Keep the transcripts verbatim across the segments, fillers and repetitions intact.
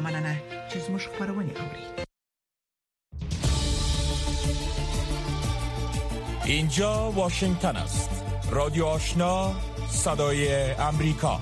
مننه چیز مش خبرونی اورید. اینجا واشنگتن است. رادیو آشنا، صدای امریکا.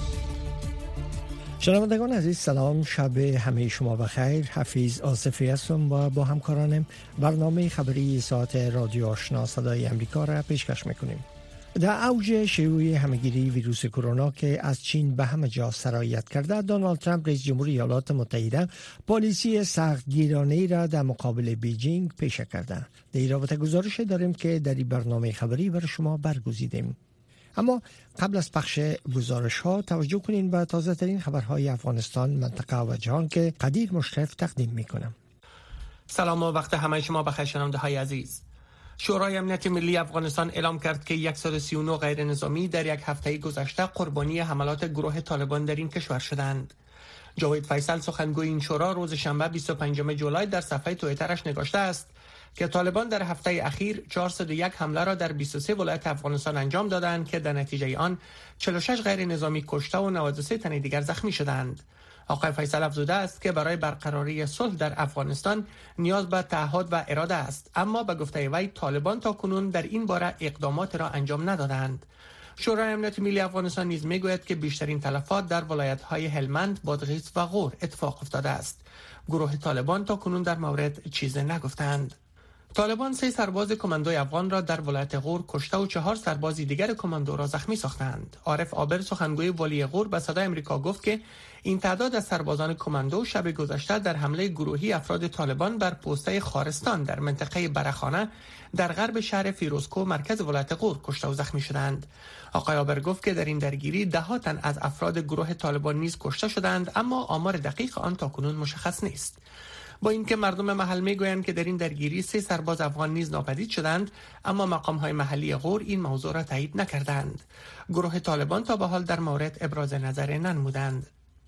شنوندگان عزیز سلام، شب همه شما بخیر. حفیظ آصفی هستم و با همکارانم برنامه خبری ساعت رادیو آشنا صدای امریکا را پیشکش میکنیم. در اوج شیوع همهگیری ویروس کرونا که از چین به همه جا سرایت کرده، دونالد ترامپ رئیس جمهور ایالات متحده پالیسی سختگیرانه‌ای را در مقابل بیجینگ پیشه کرده. در این رابطه گزارش داریم که در این برنامه خبری برای شما برگزیدیم. اما قبل از پخش گزارش ها توجه کنین به تازه ترین خبرهای افغانستان، منطقه و جهان که قدیر مشرف تقدیم میکنم. سلام و وقت همه شما بخیر شنونده های عزیز. شورای امنیت ملی افغانستان اعلام کرد که صد و سی و نه غیر نظامی در یک هفته گذشته قربانی حملات گروه طالبان در این کشور شدند. جاوید فیصل سخنگوی این شورا روز شنبه بیست و پنجم جولای در صفحه توییترش نگاشته است که طالبان در هفته اخیر چهارصد و یک حمله را در بیست و سه ولایت افغانستان انجام دادند که در نتیجه آن چهل و شش غیر نظامی کشته و نود و سه تن دیگر زخمی شدند. آقای فیصل افزوده است که برای برقراری صلح در افغانستان نیاز به تعهد و اراده است، اما به گفته وی طالبان تا کنون در این باره اقدامات را انجام ندادند. شورای امنیت ملی افغانستان نیز میگوید که بیشترین تلفات در ولایت‌های هلمند، بادغیس و غور اتفاق افتاده است. گروه طالبان تا کنون در مورد چیزی نگفتند. طالبان سه سرباز کماندوی افغان را در ولایت غور کشته و چهار سرباز دیگر کماندو را زخمی ساختند. عارف عابر سخنگوی والی غور به صدای آمریکا گفت که این تعداد از سربازان کماندو شب گذشته در حمله گروهی افراد طالبان بر پوسته خارستان در منطقه برخانه در غرب شهر فیروزکو مرکز ولایت غور کشته و زخمی شدند. آقای عابر گفت که در این درگیری ده ها تن از افراد گروه طالبان نیز کشته شدند، اما آمار دقیق آن تاکنون مشخص نیست. با اینکه مردم محل میگویند که در این درگیری سه سرباز افغان نیز ناپدید شدند، اما مقام‌های محلی غور این موضوع را تایید نکردند. گروه طالبان تا به حال در مورد ابراز نظر ننمودند.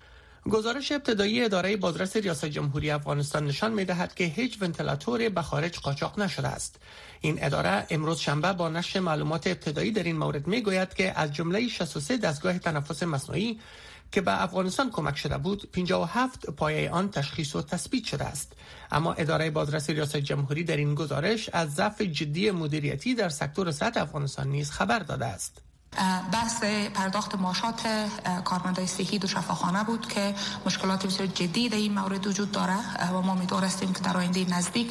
گزارش ابتدایی اداره بازرس ریاست جمهوری افغانستان نشان می‌دهد که هیچ ونتیلاتوری به خارج قاچاق نشده است. این اداره امروز شنبه با نشر معلومات ابتدایی در این مورد میگوید که از جمله شصت و سه دستگاه تنفس مصنوعی که به افغانستان کمک شده بود، پنجاه و هفت پایه آن تشخیص و تثبیت شده است. اما اداره بازرسی ریاست جمهوری در این گزارش از ضعف جدی مدیریتی در سکتور صحت افغانستان نیز خبر داده است. بحث پرداخت معاشات کارمندان صحی دو شفاخانه بود که مشکلات بسیار جدی در این مورد وجود داره و ما امیدواریم که در آینده نزدیک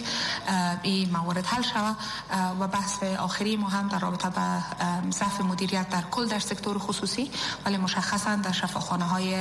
این موارد حل شود. و بحث آخری ما هم در رابطه با ضعف مدیریت در کل در سکتور خصوصی، ولی مشخصا در شفاخانه های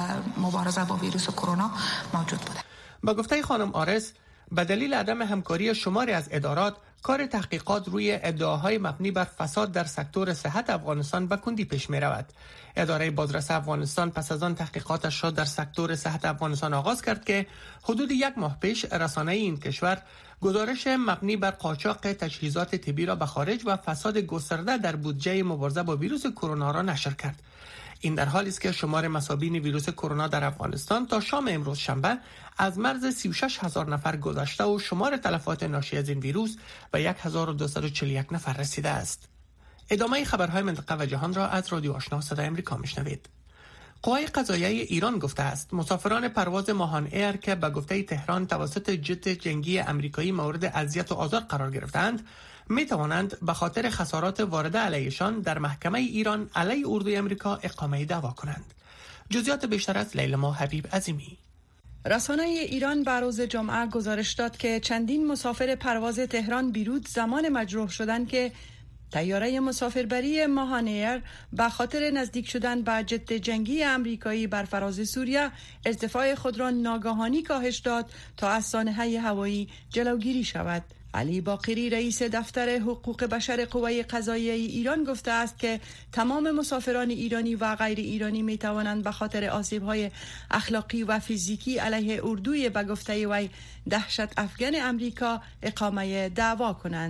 مبارزه با ویروس کرونا موجود بوده. با گفته خانم آرس، به دلیل عدم همکاری شماری از ادارات، کار تحقیقات روی ادعاهای مبنی بر فساد در سکتور صحت افغانستان به کندی پیش می رود. اداره بازرس افغانستان پس از آن تحقیقاتش را در سکتور صحت افغانستان آغاز کرد که حدود یک ماه پیش رسانه این کشور گزارش مبنی بر قاچاق تجهیزات طبی را به خارج و فساد گسترده در بودجه مبارزه با ویروس کرونا را نشر کرد. این در حالی است که شمار مصابین ویروس کرونا در افغانستان تا شام امروز شنبه از مرز سی و شش هزار نفر گذشته و شمار تلفات ناشی از این ویروس به یک هزار و دویست و چهل و یک نفر رسیده است. ادامه خبرهای منطقه و جهان را از رادیو آشنا صدای امریکا میشنوید. قوای قضاییه ایران گفته است مسافران پرواز ماهان ایر که به گفته تهران توسط جت جنگی امریکایی مورد اذیت و آزار قرار گرفتند، می توانند به خاطر خسارات وارده علیشان در محکمه ایران علیه اردوی امریکا اقامه دعوا کنند. جزئیات بیشتر از لیلما حبیب عظیمی. رسانه ایران بر روز جمعه گزارش داد که چندین مسافر پرواز تهران بیروت زمان مجروح شدند که طیاره مسافربری ماهان ایر به خاطر نزدیک شدن به جت جنگی امریکایی بر فراز سوریه ارتفاع خود را ناگهانی کاهش داد تا از سانحه هوایی جلوگیری شود. علی باقری رئیس دفتر حقوق بشر قوای قضاییه ایران گفته است که تمام مسافران ایرانی و غیر ایرانی می توانند به خاطر آسیب‌های اخلاقی و فیزیکی علیه اردوی به گفته وی دهشت افغان امریکا اقامه دعوا کنند.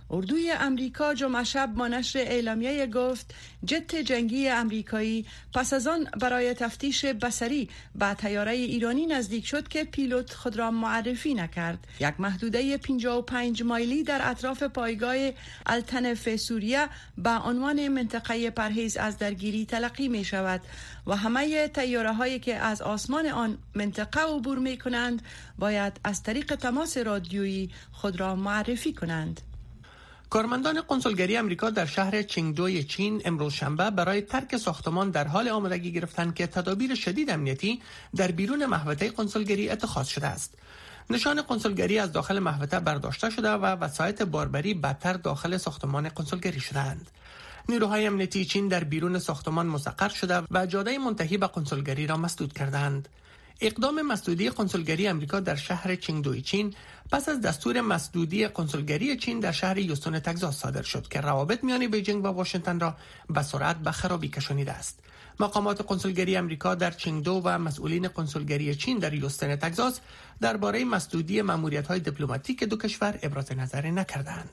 اردوی امریکا جمعه شب با نشر اعلامیه گفت جت جنگی امریکایی پس از آن برای تفتیش بصری به طیاره ایرانی نزدیک شد که پیلوت خود را معرفی نکرد. یک محدوده پنجاه و پنج مایلی در اطراف پایگاه التنف سوریه به عنوان منطقه پرهیز از درگیری تلقی می شود و همه طیاره هایی که از آسمان آن منطقه عبور می کنند باید از طریق تماس رادیویی خود را معرفی کنند. کارمندان کنسولگری امریکا در شهر چنگدوی چین امروز شنبه برای ترک ساختمان در حال آمادگی گرفتند که تدابیر شدید امنیتی در بیرون محوطه کنسولگری اتخاذ شده است. نشان کنسولگری از داخل محوطه برداشته شده و وسایط باربری بدتر داخل ساختمان کنسولگری شدند. نیروهای امنیتی چین در بیرون ساختمان مستقر شده و جاده منتهی به کنسولگری را مسدود کردند. اقدام مسدودی کنسولگری امریکا در شهر چنگدوی چین پس از دستور مسدودی کنسولگری چین در شهر یوستون تگزاس صادر شد که روابط میان بیجینگ و واشنگتن را به سرعت به خرابی کشانیده است. مقامات کنسولگری امریکا در چنگدو و مسئولین کنسولگری چین در یوستون تگزاس درباره مسدودی ماموریت‌های دیپلماتیک دو کشور ابراز نظر نکردند.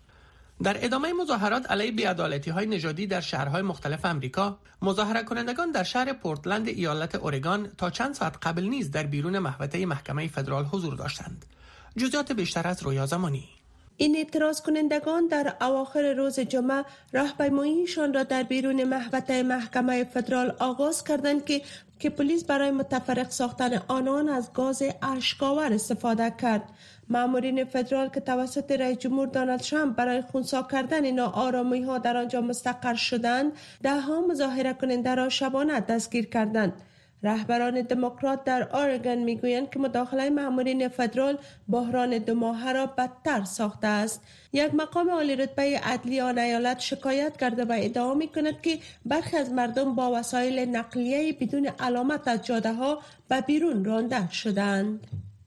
در ادامه مظاهرات علیه بی‌عدالتی‌های نژادی در شهرهای مختلف آمریکا، مظاهره کنندگان در شهر پورتلند ایالت اورگان تا چند ساعت قبل نیز در بیرون محوطه محکمه فدرال حضور داشتند. جزئیات بیشتر از رویا زمانی. این اعتراض کنندگان در اواخر روز جمعه راهپیماییشان را در بیرون محوطه محکمه فدرال آغاز کردند که که پلیس برای متفرق ساختن آنان از گاز اشک‌آور استفاده کرد. مامورین فدرال که توسط رئیس جمهور دونالد ترامپ برای خنثی کردن ناآرامی‌ها در آنجا مستقر شدند، ده ها مظاهره کننده را شبانه دستگیر کردند. رهبران دموکرات در اورگان میگویند که مداخله مامورین فدرال بحران دو ماهه را بدتر ساخته است. یک مقام عالی رتبه عدلی آن ایالت شکایت کرده و ادعا میکند که برخی از مردم با وسایل نقلیه بدون علامت از جاده ها به بیرون رانده شدند.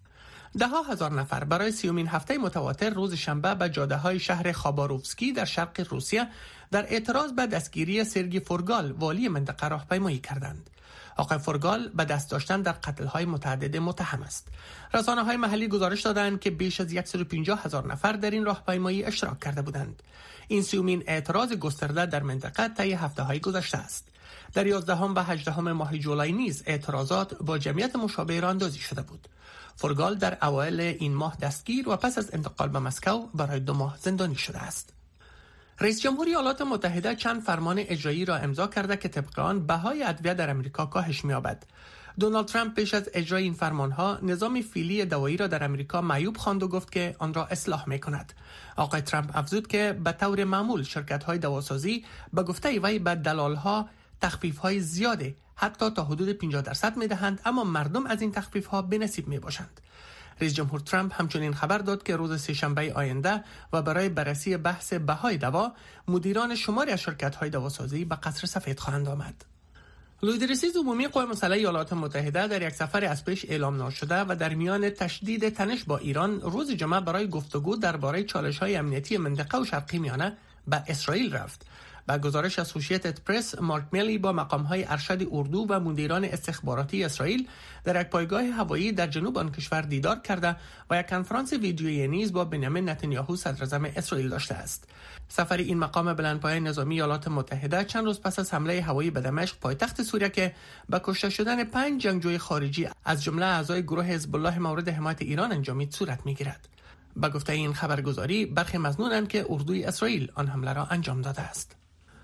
ده ها هزار نفر برای سیومین هفته متواتر روز شنبه به جاده های شهر خاباروفسکی در شرق روسیه در اعتراض به دستگیری سرگی فورگال والی منطقه راهپیمایی کردند. آقای فورگال به دست داشتن در قتل‌های متعدد متهم است. رسانه‌های محلی گزارش دادند که بیش از صد و پنجاه هزار نفر در این راهپیمایی اشتراک کرده بودند. این سیومین اعتراض گسترده در منطقه طی هفته‌های گذشته است. در یازدهم و هجدهم ماه جولای نیز اعتراضات با جمعیت مشابه را اندازی شده بود. فورگال در اوایل این ماه دستگیر و پس از انتقال به مسکو برای دو ماه زندانی شده است. رئیس جمهور ایالات متحده چند فرمان اجرایی را امضا کرده که طبق آن بهای ادویه در امریکا کاهش می‌یابد. دونالد ترامپ پیش از اجرای این فرمانها نظام فعلی دوایی را در امریکا معیوب خواند و گفت که آن را اصلاح می‌کند. آقای ترامپ افزود که به طور معمول شرکت‌های دواسازی به گفته وی به دلال‌ها تخفیف‌های زیاده حتی تا حدود پنجاه درصد می‌دهند، اما مردم از این تخفیف‌ها بی‌نصیب می‌باشند. رئیس جمهور ترامپ همچنین خبر داد که روز سه‌شنبه آینده و برای بررسی بحث بهای دوا مدیران شماری از شرکت‌های دواسازی به قصر سفید خواهند آمد. لویدرسیز عمومی قوه مسلح ایالات متحده در یک سفر از پیش اعلام نشده و در میان تشدید تنش با ایران روز جمعه برای گفتگو درباره چالش‌های امنیتی منطقه و شرقی میانه به اسرائیل رفت. با گزارش اسوسییتد پرس، مارک میلی با مقام‌های ارشد اردو و مدیران استخباراتی اسرائیل در یک پایگاه هوایی در جنوب آن کشور دیدار کرده و یک کنفرانس ویدیویی نیز با بنیامین نتانیاهو صدراعظم اسرائیل داشته است. سفر این مقام بلندپایه نظامی ایالات متحده چند روز پس از حمله هوایی به دمشق پایتخت سوریه که با کشته شدن پنج جنگجوی خارجی از جمله اعضای گروه حزب الله مورد حمایت ایران انجامید صورت می‌گیرد. با گفته این خبرگزاری برخی مظنونند که اردوی اسرائیل آن حمله را انجام داده است.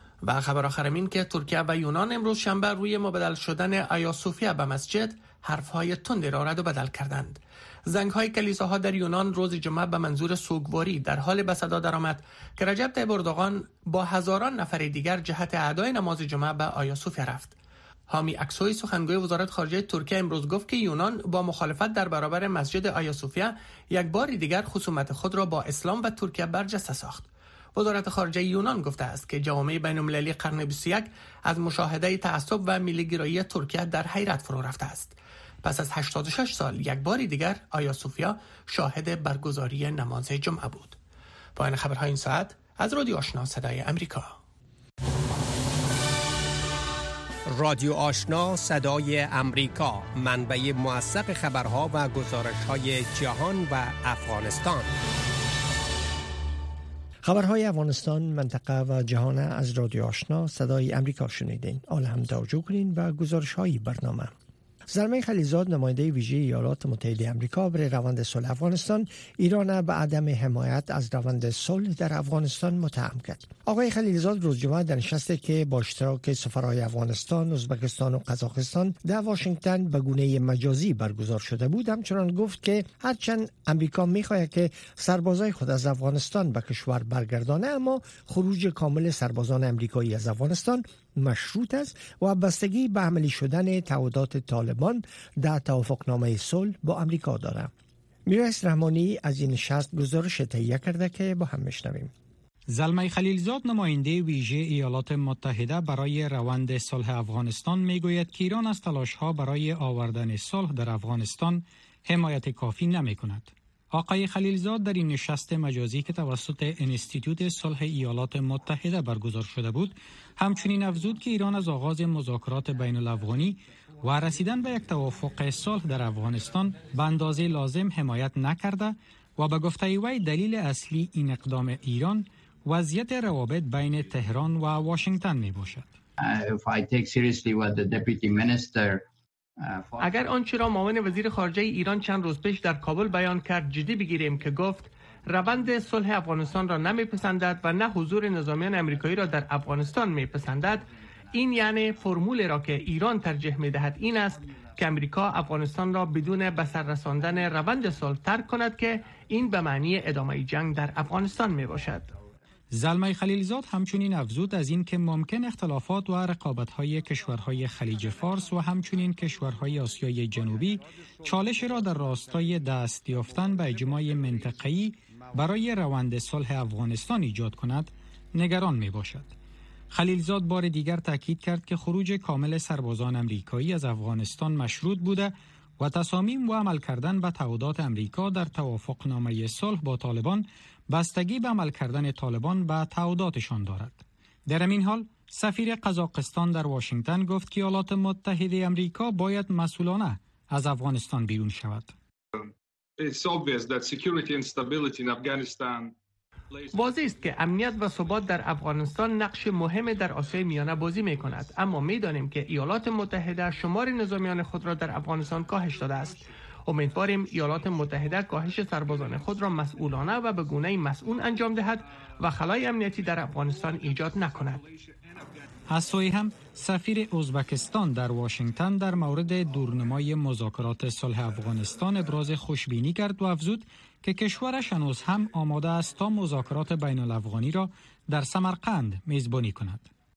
و خبر آخر این که ترکیه و یونان امروز شنبه روی مبادله شدن آیا صوفیا به مسجد حرفهای تندی را رد و بدل کردند. زنگ‌های کلیساها در یونان روز جمعه به منظور سوگواری در حال به صدا درآمد که رجب طیب اردوغان با هزاران نفر دیگر جهت ادای نماز جمعه به آیا صوفیا رفت. حامی اکسوی سخنگوی وزارت خارجه ترکیه امروز گفت که یونان با مخالفت در برابر مسجد آیا صوفیا یک بار دیگر خصومت خود را با اسلام و ترکیه برجسته ساخت. وزارت خارجه یونان گفته است که جامعه بین‌المللی قرن بیست و یک از مشاهده تعصب و ملی‌گرایی ترکیه در حیرت فرو رفته است. پس از هشتاد و شش سال یک باری دیگر آیا صوفیا شاهد برگزاری نماز جمعه بود. پایان خبرهای این ساعت از رادیو آشنا صدای امریکا. رادیو آشنا صدای امریکا، منبع موثق خبرها و گزارش‌های جهان و افغانستان. خبرهای افغانستان، منطقه و جهان از رادیو آشنا صدای امریکا شنیدین. آل هم توجه کنین و گزارش‌های برنامه. زلمه خلیلزاد، نماینده ویژه ایالات متحده آمریکا برای روند صلح افغانستان، ایران به عدم حمایت از روند صلح در افغانستان متهم کرد. آقای خلیلزاد روز جمعه در نشستی که با اشتراک سفرای افغانستان، ازبکستان و قزاقستان در واشنگتن به گونه مجازی برگزار شده بود، همچنان گفت که هرچند امریکا می‌خواهد که سربازای خود از افغانستان به کشور برگردانه، اما خروج کامل سربازان امریکایی از افغانستان مشروط است و بستگی به عملی شدن تعهدات طالبان در توافقنامه صلح با امریکا دارد. میرایس رحمانی از این نشست گزارش تهیه کرده که با هم میشنویم. زلمه خلیلزاد، نماینده ویژه ایالات متحده برای روند صلح افغانستان، میگوید که ایران از تلاش‌ها برای آوردن صلح در افغانستان حمایت کافی نمی‌کند. آقای خلیلزاد در این نشست مجازی که توسط انستیتوت صلح ایالات متحده برگزار شده بود، همچنین افزود که ایران از آغاز مذاکرات بین الافغانی و رسیدن به یک توافق صلح در افغانستان به اندازه لازم حمایت نکرده و به گفته وی دلیل اصلی این اقدام ایران وضعیت روابط بین تهران و واشنگتن می باشد. اگر آنچه را معاون وزیر خارجه ایران چند روز پیش در کابل بیان کرد جدی بگیریم که گفت روند صلح افغانستان را نمیپسندد و نه حضور نظامیان امریکایی را در افغانستان میپسندد، این یعنی فرمولی را که ایران ترجیح میدهد این است که امریکا افغانستان را بدون به سر رساندن روند صلح ترک کند که این به معنی ادامه جنگ در افغانستان میباشد. زلمه خلیلزاد همچنین افزود از این که ممکن اختلافات و رقابت‌های کشورهای خلیج فارس و همچنین کشورهای آسیای جنوبی چالش را در راستای دست یافتن به اجماع منطقه‌ای برای روند صلح افغانستان ایجاد کند نگران میباشد. خلیلزاد بار دیگر تاکید کرد که خروج کامل سربازان امریکایی از افغانستان مشروط بوده و تصامیم و عمل کردن به تعهدات امریکا در توافقنامه صلح با طالبان بستگی به عمل کردن طالبان به تعهداتشان دارد. در این حال سفیر قزاقستان در واشنگتن گفت که ایالات متحده آمریکا باید مسئولانه از افغانستان بیرون شود. واضح است که امنیت و ثبات در افغانستان نقش مهمی در آسیای میانه بازی می کند، اما می دانیم که ایالات متحده شمار نظامیان خود را در افغانستان کاهش داده است. امیدواریم ایالات متحده کاهش سربازان خود را مسئولانه و به گونه‌ای مسئول انجام دهد و خلای امنیتی در افغانستان ایجاد نکند. از سوی هم سفیر ازبکستان در واشنگتن در مورد دورنمای مذاکرات صلح افغانستان ابراز خوشبینی کرد و افزود که کشورش هنوز هم آماده است تا مذاکرات بین الافغانی را در سمرقند میزبانی کند.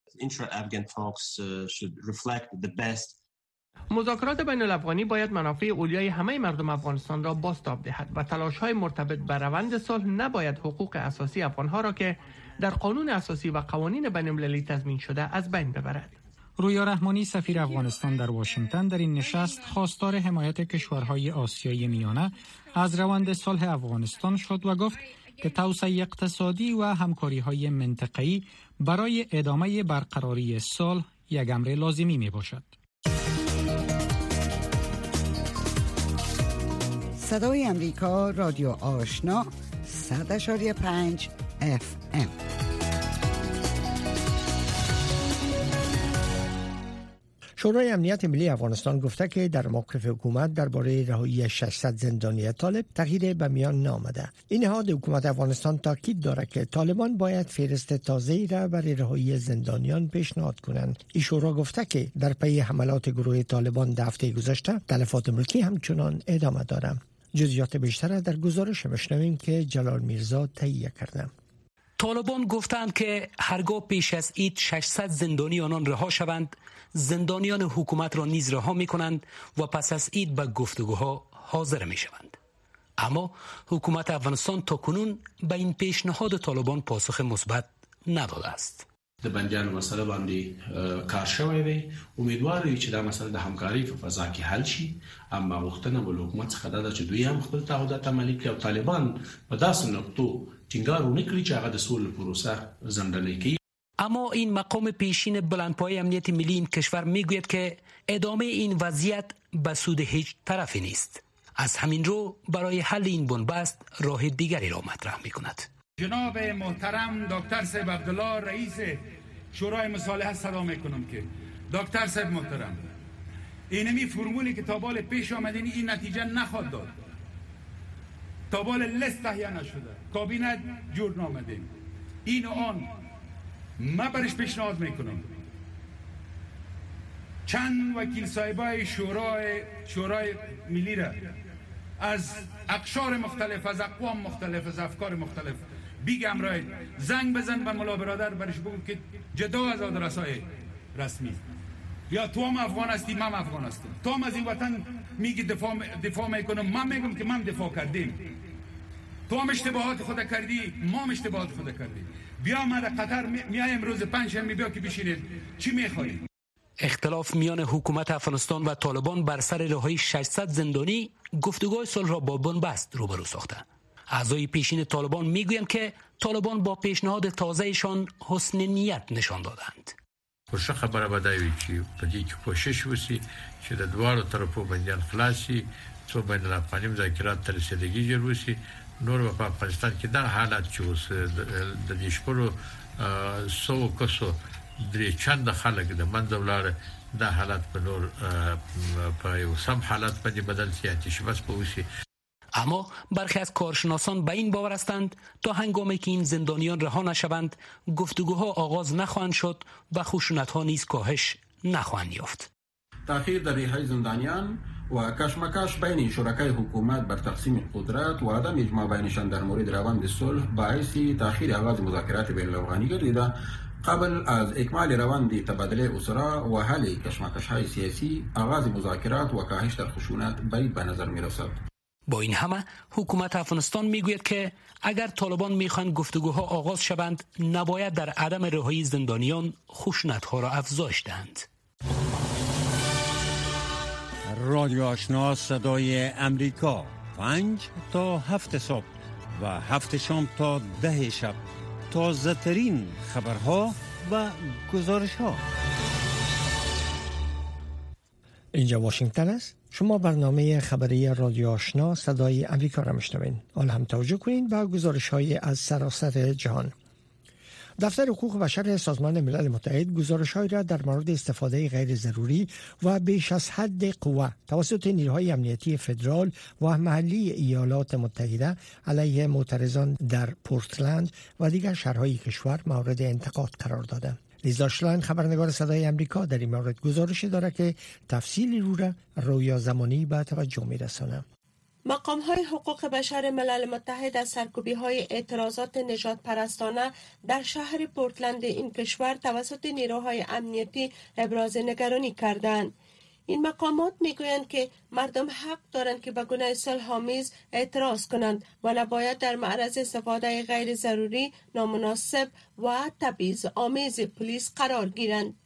مذاکرات بین الافغانی باید منافع اولیای همه مردم افغانستان را بازتاب دهد و تلاش‌های مرتبط به روند صلح نباید حقوق اساسی افغان‌ها را که در قانون اساسی و قوانین بین‌المللی تضمین شده از بین ببرد. رویا رحمانی، سفیر افغانستان در واشنگتن، در این نشست خواستار حمایت کشورهای آسیای میانه از روند صلح افغانستان شد و گفت که توسعه اقتصادی و همکاری‌های منطقه‌ای برای ادامه برقراری صلح یک امر لازمی میباشد. صدای امریکا، رادیو آشنا، صد اشاری پنج اف ام. شورای امنیت ملی افغانستان گفته که در موقف حکومت درباره رهایی ششصد زندانی طالب تغییر به میان نامده. این نهاد حکومت افغانستان تاکید دارد که طالبان باید فهرست تازه‌ای را برای رهایی زندانیان پیشنهاد کنند. این شورا گفته که در پی حملات گروه طالبان در هفته گذشته تلفات ملکی همچنان ادامه دارد. جزئیات بیشتر در گزارش مشنویم که جلال میرزا تهیه کرده. طالبان گفتند که هرگاه پیش از عید ششصد زندانی آنان رها شوند، زندانیان حکومت را نیز رها می کنند و پس از عید به گفتگوها حاضر می شوند. اما حکومت افغانستان تا کنون به این پیشنهاد طالبان پاسخ مثبت نداده است. د بندیانو مسله باندې کار شوی دی. امیدوار یو چې دا مسله د همکارۍ په فضا کې حل شي، اما غوښتنه ول حکومت څخه دا چې دوی هم خپل تعهدات عملي کړي او طالبان په داسې نقطو ټینګار ونه کړي چې هغه د سولې پروسه ځنډوي کړي. اما این مقام پیشین بلندپایه امنیت ملی این کشور میگوید که ادامه این وضعیت به سود هیچ طرفی نیست. از همین رو برای حل این بنبست راه دیگری را مطرح میکند. جناب محترم دکتر صاحب عبدالله رئیس شورای مصالحه صدا میکنم که دکتر صاحب محترم، اینمی فرمولی که تا بال پیش آمدین این نتیجه نخواد داد. تا بال لست تهیه نشده، کابینت جور نامده، این و آن من برش پیشنهاد میکنم چند وکیل صاحبای شورای شورای ملی را از اقشار مختلف، از اقوام مختلف، از افکار مختلف بیگم رای زنگ بزن به ملا برادر برش بگو که جدا از آدرسای رسمی، یا تو هم افغان هستی من افغان هستم، تو هم از این وطن میگی دفاع دفاع میکنم، من میگم که من دفاع کردیم، تو هم اشتباهات خود کردی ما هم اشتباهات خود کردیم، بیا ما در قطر میایم روز پنجشنبه بیا که بشینید چی میخوایی. اختلاف میان حکومت افغانستان و طالبان بر سر رهایی ششصد زندانی گفتگوهای صلح را با بنبست روبرو ساخته. اعضای پیشین طالبان میگویند که طالبان با پیشنهاد تازهشان حسن نیت نشان دادند. خوشه خبره بدایوی چی پدی که کوشش وسی چې د دوارو طرفو بندیان خلاصي، څو بین الافغاني مذاکرات تر رسیدګي جوړوي، نور په افغانستان کې دا حالات چې اوس د دې شپږو سو کسو درې چند خلک د منځ ولاړ، دا حالات په نور په یو سم حالات باندې بدل شي، آتش بس پوسی. اما برخی از کارشناسان به این باور هستند تا هنگامی که این زندانیان رها نشوند گفتگوها آغاز نخواهند شد و خشونت‌ها نیز کاهش نخواهند یافت. تأخیر در رهایی زندانیان و کشمکش بین شرکای حکومت بر تقسیم قدرت و عدم اجماع بینشان در مورد روند صلح باعث تأخیر آغاز مذاکرات بین الافغانی گردیده. قبل از اکمال روند تبادله اسرا و حل کشمکش‌های سیاسی، آغاز مذاکرات و کاهش در خشونت بعید به نظر می‌رسد. با این همه حکومت افغانستان میگوید که اگر طالبان میخواهند گفتگوها آغاز شوند نباید در عدم رهایی زندانیان خشونت‌ها را افزایش دهند. رادیو آشنا صدای امریکا، پنج تا هفت صبح و هفت شام تا ده شب، تازه ترین خبرها و گزارش ها. اینجا واشنگتن است. شما برنامه خبری رادیو آشنا صدای امریکا را میشنوین. حالا هم توجه کنین به گزارش های از سراسر جهان. دفتر حقوق بشر سازمان ملل متحد گزارش‌هایی را در مورد استفاده غیر ضروری و بیش از حد قوه توسط نیروهای امنیتی فدرال و محلی ایالات متحده علیه معترضان در پورتلند و دیگر شهرهای کشور مورد انتقاد قرار داده. لیزا شلاین خبرنگار صدای امریکا در این مورد گزارشی دارد که تفصیلی رو را رویا زمانی به توجه می‌رساند. مقام‌های حقوق بشر ملل متحد از سرکوبی‌های اعتراضات نژاد پرستانه در شهر پورتلند این کشور توسط نیروهای امنیتی ابراز نگرانی کردند. این مقامات میگویند که مردم حق دارند که به گونه صلح‌آمیز اعتراض کنند و نباید در معرض استفاده غیر ضروری، نامناسب و تبعیض‌آمیز پلیس قرار گیرند.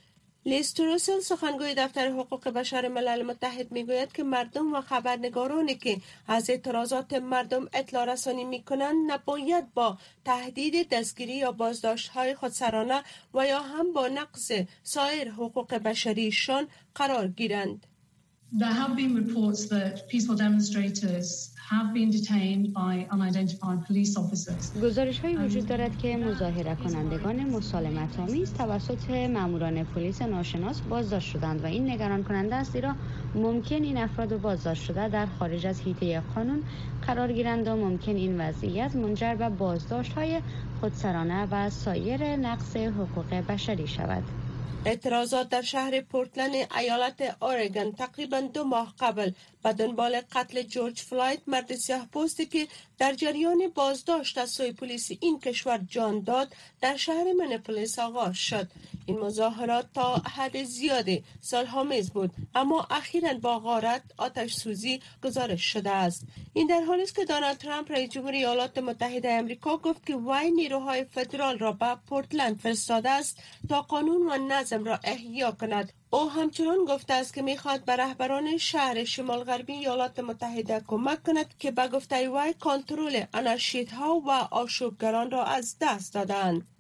لیز تروسل سخنگوی دفتر حقوق بشر ملل متحد میگوید که مردم و خبرنگارانی که از اعتراضات مردم اطلاع رسانی میکنند نباید با تهدید دستگیری یا بازداشت‌های خودسرانه و یا هم با نقض سایر حقوق بشریشان قرار گیرند. There have been reports that peaceful demonstrators have been detained by unidentified police officers. گزارش‌هایی وجود دارد که مظاهره کنندگان مسالمت‌آمیز توسط ماموران پلیس ناشناس بازداشت شدند و این نگران کننده است، زیرا ممکن این افراد بازداشت شده در خارج از حیطه قانون قرار گیرند و ممکن این وضعیت منجر به بازداشت‌های خودسرانه و سایر نقض حقوق بشری شود. اعتراضات در شهر پورتلند ایالت اورگان تقریبا دو ماه قبل به دنبال قتل جورج فلوید، مرد سیاه پوستی که در جریان بازداشت از سوی پلیس این کشور جان داد، در شهر منیاپولیس آغاز شد. این مظاهرات تا حد زیادی صلح‌آمیز بود، اما اخیراً با غارت آتش سوزی گزارش شده است. این در حالی است که دونالد ترامپ رئیس جمهور ایالات متحده آمریکا گفت که وی نیروهای فدرال را به پورتلند فرستاده است تا قانون و نظم را احیا کند. او همچنان گفته است که می‌خواهد به رهبران شهر شمال غربی ایالات متحده کمک کند که به گفته وی کنترل آنارشیست‌ها و آشوبگران را از دست دادند.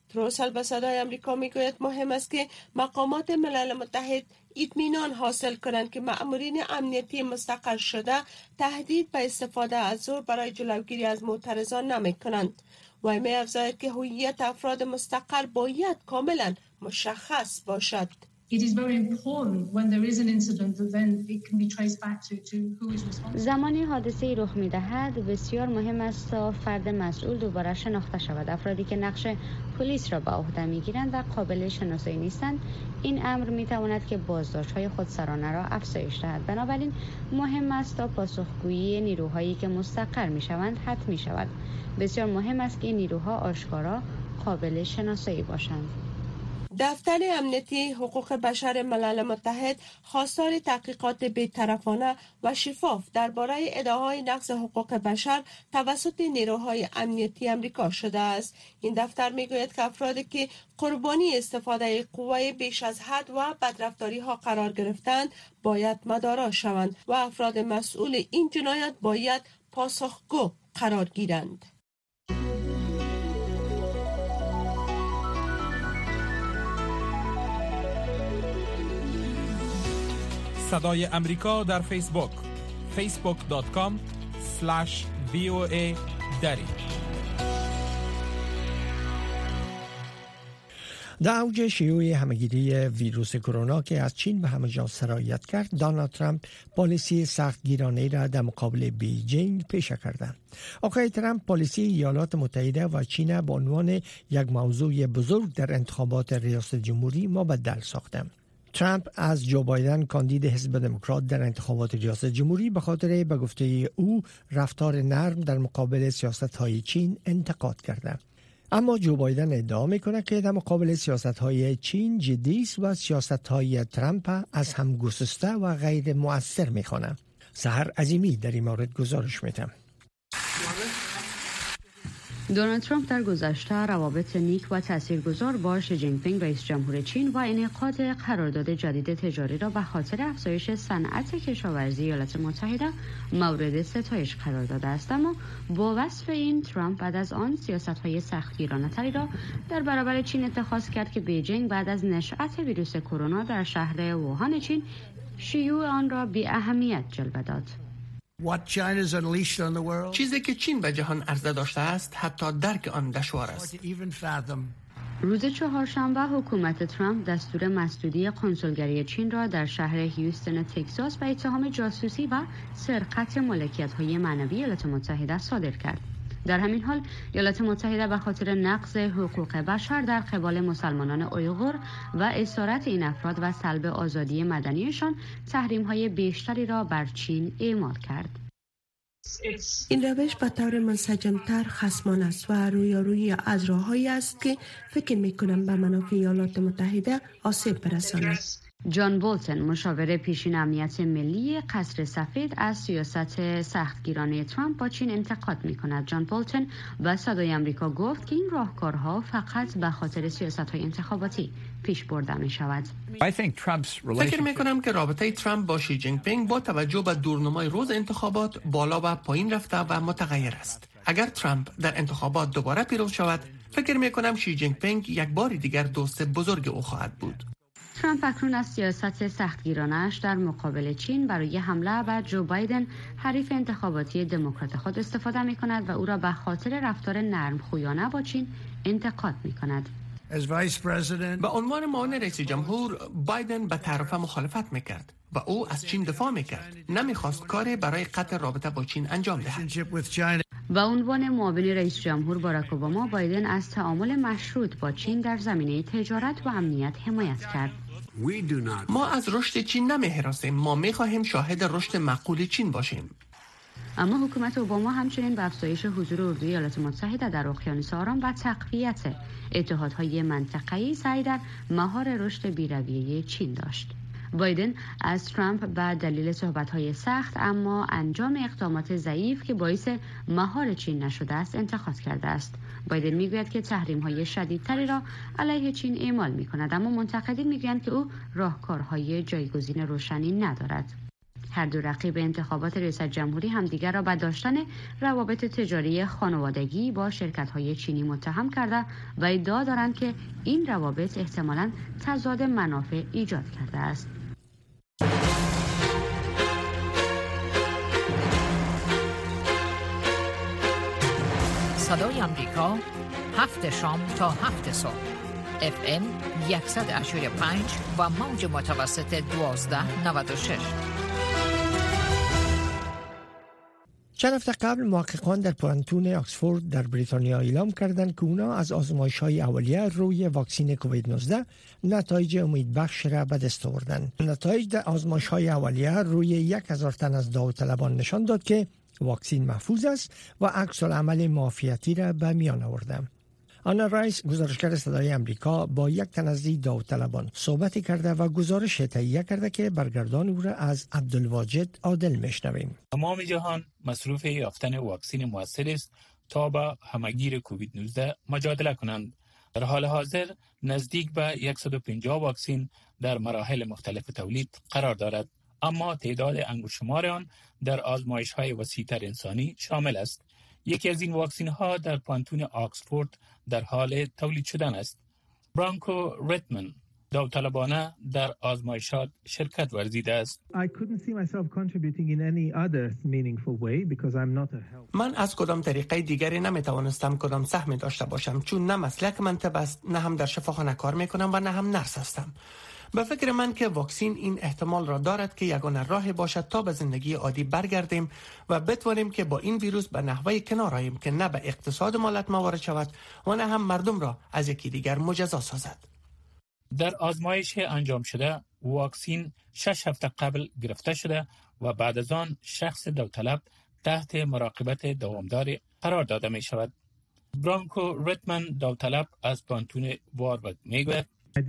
تروسل به صدای آمریکا میگوید مهم است که مقامات ملل متحد اطمینان حاصل کنند که مأمورین امنیتی مستقر شده تهدید به استفاده از زور برای جلوگیری از معترضان نمی کنند. و می افزاید که هویت افراد مستقر باید کاملا مشخص باشد. It is very important when there is an incident that then it can be traced back to, to who is responsible. زمانی حادثه رخ می‌دهد بسیار مهم است تا فرد مسئول دوباره شناخته شود. افرادی که نقش پلیس را به عهده می‌گیرند و قابل شناسایی نیستند، این امر می‌تواند که بازداشت‌های خودسرانه را افزایش دهد. بنابراین مهم است تا پاسخگویی نیروهایی که مستقر می‌شوند حتمی شود. بسیار مهم است که این نیروها آشکارا قابل شناسایی باشند. دفتر امنیتی حقوق بشر ملل متحد خواستار تحقیقات بی‌طرفانه و شفاف درباره ادعاهای نقض حقوق بشر توسط نیروهای امنیتی آمریکا شده است. این دفتر میگوید که افرادی که قربانی استفاده قوه بیش از حد و بدرفتاری ها قرار گرفتند باید مدارا شوند و افراد مسئول این جنایات باید پاسخگو قرار گیرند. صدای امریکا در فیسبوک فیسبوک دات کام اسلش وی او ای دری. در اوج شیوع همهگیری ویروس کرونا که از چین به همه جا سرایت کرد، دونالد ترامپ پالیسی سختگیرانه را در مقابل بیجینگ پیشه کرده. آقای ترامپ پالیسی ایالات متحده و چین به عنوان یک موضوع بزرگ در انتخابات ریاست جمهوری مبدل ساخته. ترامپ از جو بایدن کاندید حزب دموکرات در انتخابات ریاست جمهوری به خاطر به گفته او رفتار نرم در مقابل سیاست‌های چین انتقاد کرده. اما جو بایدن ادعا میکنه که در مقابل سیاست‌های چین جدی است و سیاست‌های ترامپ از هم گسسته و غیر مؤثر میخوانه. سحر عظیمی در این مورد گزارش میده. دونالد ترامپ در گذشته روابط نیک و تاثیرگذار با شی جین پینگ رئیس جمهور چین و انعقاد قرارداد جدید تجاری را به خاطر افزایش صنعت کشاورزی ایالات متحده مورد ستایش قرار داده است. اما با وصف این، ترامپ بعد از آن سیاست‌های سختگیرانه‌تری را در برابر چین اتخاذ کرد که بیجینگ بعد از نشأت ویروس کرونا در شهر ووهان چین شیوع آن را بی اهمیت جلوه داد. چیزی که چین به جهان عرضه داشته است حتی درک آن دشوار است. روز چهارشنبه حکومت ترامپ دستور مسدودی کنسولگری چین را در شهر هیوستن تگزاس به اتهام جاسوسی و سرقت ملکیت‌های معنوی ایالات متحده صادر کرد. در همین حال ایالات متحده به خاطر نقض حقوق بشر در قبال مسلمانان اویغور و اسارت این افراد و سلب آزادی مدنیشان تحریم‌های بیشتری را بر چین اعمال کرد. این روش به طور منسجم‌تر خصمان است و رویارویی از راه‌هایی است که فکر می‌کنم به منافع ایالات متحده آسیب برساند. جان بولتن مشاور پیشین امنیت ملی قصر سفید از سیاست سختگیرانه ترامپ با چین انتقاد می‌کند. جان بولتن به صدای آمریکا گفت که این راهکارها فقط به خاطر سیاست‌های انتخاباتی پیش برده می‌شود. فکر می‌کنم که رابطه ترامپ با شی جین پینگ با توجه به دورنمای روز انتخابات بالا و پایین رفته و متغیر است. اگر ترامپ در انتخابات دوباره پیروز شود، فکر می‌کنم شی جین پینگ یک بار دیگر دوست بزرگ او خواهد بود. ترامپ اکنون از سیاست سختگیرانه‌اش در مقابل چین برای حمله بر جو بایدن حریف انتخاباتی دموکرات خود استفاده می‌کند و او را به خاطر رفتار نرمخویانه با چین انتقاد می‌کند. به عنوان معاون رئیس جمهور، بایدن به طرف مخالفت می‌کرد و او از چین دفاع می‌کرد. نمی‌خواست کاری برای قطع رابطه با چین انجام دهد. به عنوان معاون رئیس جمهور باراک اوباما، بایدن از تعامل مشروط با چین در زمینه تجارت و امنیت حمایت کرد. ما از رشد چین نمی‌هراسیم، ما می‌خواهیم شاهد رشد معقول چین باشیم. اما حکومت اوباما همچنین به افزایش حضور اردوی ایالات متحده در اقیانوس آرام و تقویت اتحادهای منطقه‌ای سعی در مهار رشد بی‌رویه چین داشت. بایدن از ترامپ به دلیل صحبت‌های سخت اما انجام اقدامات ضعیف که باعث مهار چین نشده است انتقاد کرده است. بایدن میگوید که تحریم‌های شدیدتری را علیه چین اعمال می‌کند، اما منتقدین میگویند که او راهکارهای جایگزین روشنی ندارد. هر دو رقیب انتخابات ریاست جمهوری همدیگر را به داشتن روابط تجاری خانوادگی با شرکت‌های چینی متهم کرده و ادعا دارند که این روابط احتمالاً تضاد منافع ایجاد کرده است. صدای آمریکا، هفت شام تا هفت صبح، اف ام صد و هشتاد و پنج و موج متوسط دوازده نود و شش. چند هفته قبل محققان در پانتون آکسفورد در بریتانیا اعلام کردند که اونا از آزمایش‌های اولیه روی واکسن کووید نوزده نتایج امیدبخش را به دست آوردند. نتایج در آزمایش‌های اولیه روی یک هزار تن از داوطلبان نشان داد که واکسن محفوظ است و عکس العمل معافیتی را به میان آورده. آنا رایس، گزارشگر صدای امریکا، با یک تن از داوطلبان صحبت کرده و گزارش تهیه کرده که برگردان او را از عبدالواجد عادل میشنویم. تمام جهان مصروف یافتن واکسن مؤثر است تا با همگیر کووید نوزده مجادله کنند. در حال حاضر نزدیک به صد و پنجاه واکسن در مراحل مختلف تولید قرار دارد، اما تعداد انگشت‌شمار آن در آزمایش‌های وسیع‌تر انسانی شامل است. یکی از این واکسن‌ها در پانتون آکسفورد در حال تولید شدن است. برانکو ریتمن داوطلبانه در آزمایشات شرکت ورزیده است. من از کدام طریقه دیگری نمیتوانستم کدام سهمی داشته باشم، چون نه مسلک منطب است، نه هم در شفاخانه کار میکنم و نه هم نرس هستم. به فکر من که واکسن این احتمال را دارد که یگانه راه باشد تا به زندگی عادی برگردیم و بتوانیم که با این ویروس به نحوی کنار آییم که نه به اقتصاد ملت موارد شود و نه هم مردم را از یکی دیگر مجزا سازد. در آزمایش انجام شده واکسن شش هفته قبل گرفته شده و بعد از آن شخص داوطلب تحت مراقبت دوامدار قرار داده می شود. برانکو ریتمن داوطلب از پانتون واربرگ می گوید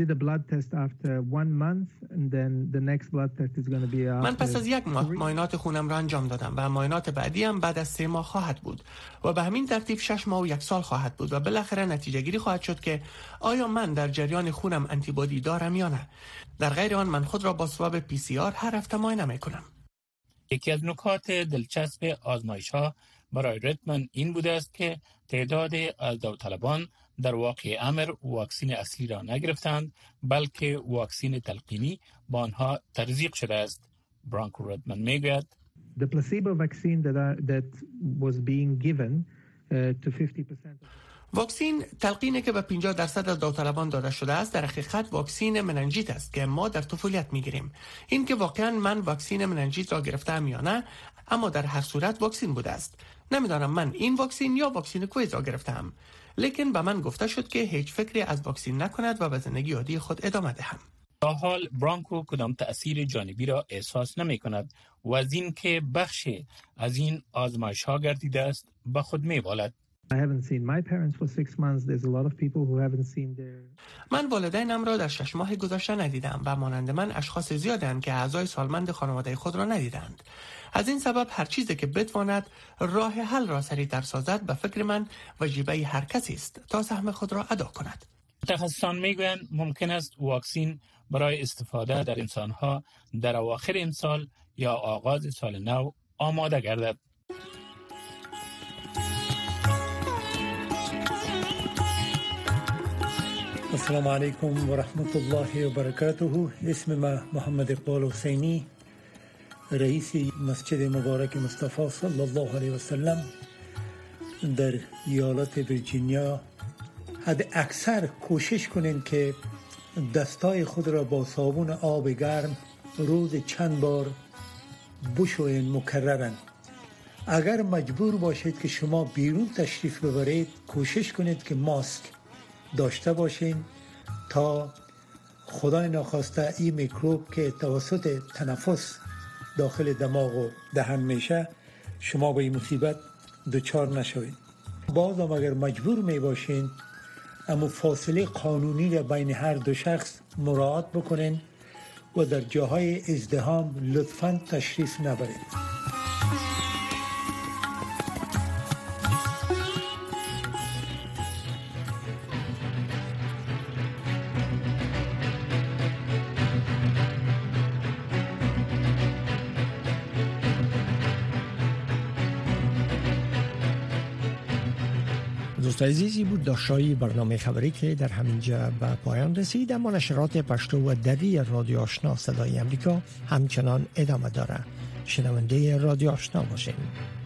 من پس از یک ماه معاینات خونم را انجام دادم و معاینات بعدی هم بعد از سه ماه خواهد بود و به همین ترتیب شش ماه و یک سال خواهد بود و بالاخره نتیجه گیری خواهد شد که آیا من در جریان خونم آنتیبادی دارم یا نه. در غیر آن من خود را با سواب پی سی آر هر هفته معاینه میکنم. یکی از نکات دلچسب آزمایش ها برای ریتمن این بوده است که تعداد از داوطلبان در واقع امر واکسن اصلی را نگرفتند، بلکه واکسن تلقینی با آنها تزریق شده است. برانکو ریتمن میگوید The placebo vaccine that, are, that was being given uh, to fifty percent واکسن تلقینی که به پنجاه درصد از داوطلبان داده شده است در حقیقت واکسن مننژیت است که ما در طفولیت میگیریم. این که واقعا من واکسن مننژیت را گرفتم یا نه، اما در هر صورت واکسن بوده است. نمیدانم من این واکسن یا واکسن کووید را گرفتم، لیکن به من گفته شد که هیچ فکری از واکسن نکند و به زندگی عادی خود ادامه دهم. تا حال برانکو کدام تأثیر جانبی را احساس نمی کند و از این که بخش از این آزمایش ها گردیده است به خود می بالد. من والدینم را در شش ماه گذشته ندیدم و مانند من اشخاص زیادند که اعضای سالمند خانواده خود را ندیدند. از این سبب هر چیزی که بتواند راه حل را سریعتر سازد به فکر من وجیبه هر کسی است تا سهم خود را ادا کند. متخصصان میگویند ممکن است واکسن برای استفاده در انسانها در اواخر این سال یا آغاز سال نو آماده گردد. السلام علیکم و رحمت الله و برکاته. اسم ما محمد اقبال حسینی، رئیس مسجد مبارک مصطفی صلی الله علیه و سلم در ایالت ویرجینیا. حد اکثر کوشش کنین که دستای خود را با صابون آب گرم روز چند بار بشوین مکررن. اگر مجبور باشید که شما بیرون تشریف ببرید کوشش کنید که ماسک داشته باشین تا خدای ناخواسته این میکروب که توسط تنفس داخل دماغ و دهن میشه شما به این مصیبت دچار نشوید. باز هم اگر مجبور می باشین اما فاصله قانونی را بین هر دو شخص مراعات بکنین و در جاهای ازدحام لطفاً تشریف نبرید. دوستای عزیزی بود داشتای برنامه خبری که در همینجا به پایان رسید، اما نشرات پشتو و دری رادیو آشنا صدای امریکا همچنان ادامه داره. شنونده رادیو آشنا باشین.